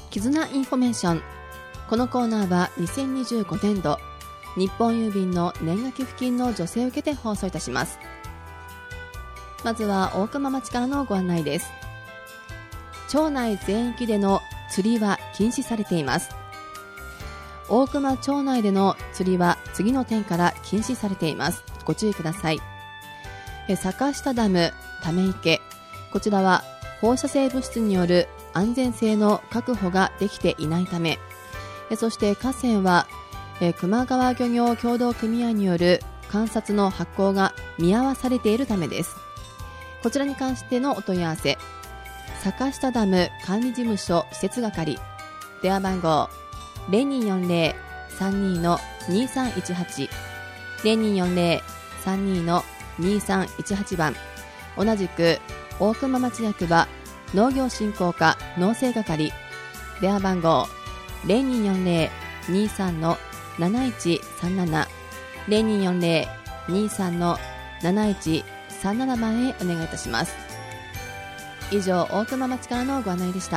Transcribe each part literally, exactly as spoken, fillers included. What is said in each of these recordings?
絆インフォメーション。このコーナーはにせんにじゅうごねんど日本郵便の年賀寄付金の助成を受けて放送いたします。まずは大熊町からのご案内です。町内全域での釣りは禁止されています。大熊町内での釣りは次の点から禁止されています。ご注意ください。坂下ダム、ため池、こちらは放射性物質による安全性の確保ができていないため、そして河川は球磨川漁業協同組合による観察の発行が見合わされているためです。こちらに関してのお問い合わせ、坂下ダム管理事務所施設係、電話番号 ゼロにーよんゼロ さんにー の にーさんいちはち ゼロにーよんゼロ さんにー の にーさんいちはち 番、同じく大熊町役場農業振興課農政係、電話番号 ゼロにーよんゼロ にーさん の なないちさんなな ゼロにーよんゼロ にーさん の なないちさんなな 番へお願いいたします。以上、大熊町からのご案内でした。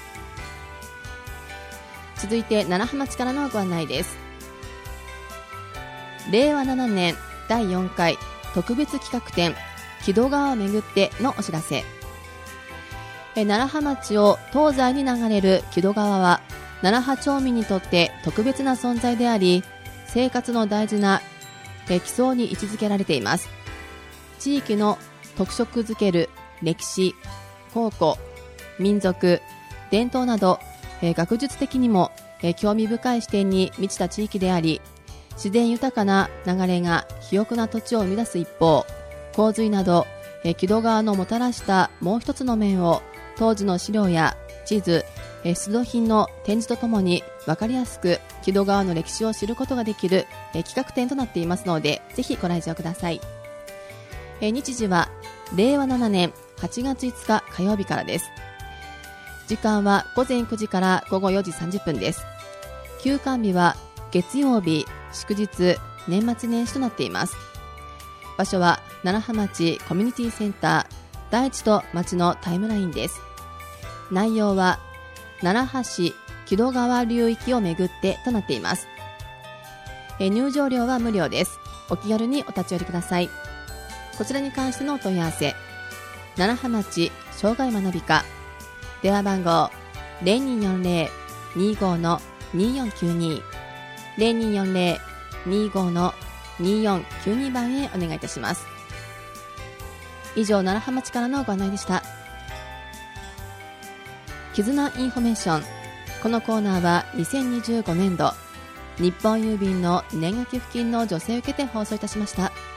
続いて楢葉町からのご案内です。れいわななねんだいよんかい特別企画展木戸川をめぐってのお知らせ。楢葉町を東西に流れる木戸川は楢葉町民にとって特別な存在であり、生活の大事な基礎に位置づけられています。地域の特色づける歴史、考古、民族、伝統など学術的にも興味深い視点に満ちた地域であり、自然豊かな流れが肥沃な土地を生み出す一方、洪水など木戸川のもたらしたもう一つの面を当時の資料や地図、出土品の展示とともに分かりやすく木戸川の歴史を知ることができる企画展となっていますので、ぜひご来場ください。日時はれいわななねんはちがついつか火曜日からです。時間はごぜんくじからごごよじさんじゅっぷんです。休館日は月曜日、祝日、年末年始となっています。場所は楢葉町コミュニティセンター大地と町のタイムラインです。内容は楢葉市木戸川流域をめぐってとなっています。え入場料は無料です。お気軽にお立ち寄りください。こちらに関してのお問い合わせ、楢葉町障害学び課、電話番号 ゼロにーよんゼロ にーご の にーよんきゅうに ゼロにーよんゼロ にーご の にーよんきゅうに 番へお願いいたします。以上、楢葉町からのご案内でした。絆インフォメーション。このコーナーはにせんにじゅうごねんど日本郵便の年賀寄付金の助成を受けて放送いたしました。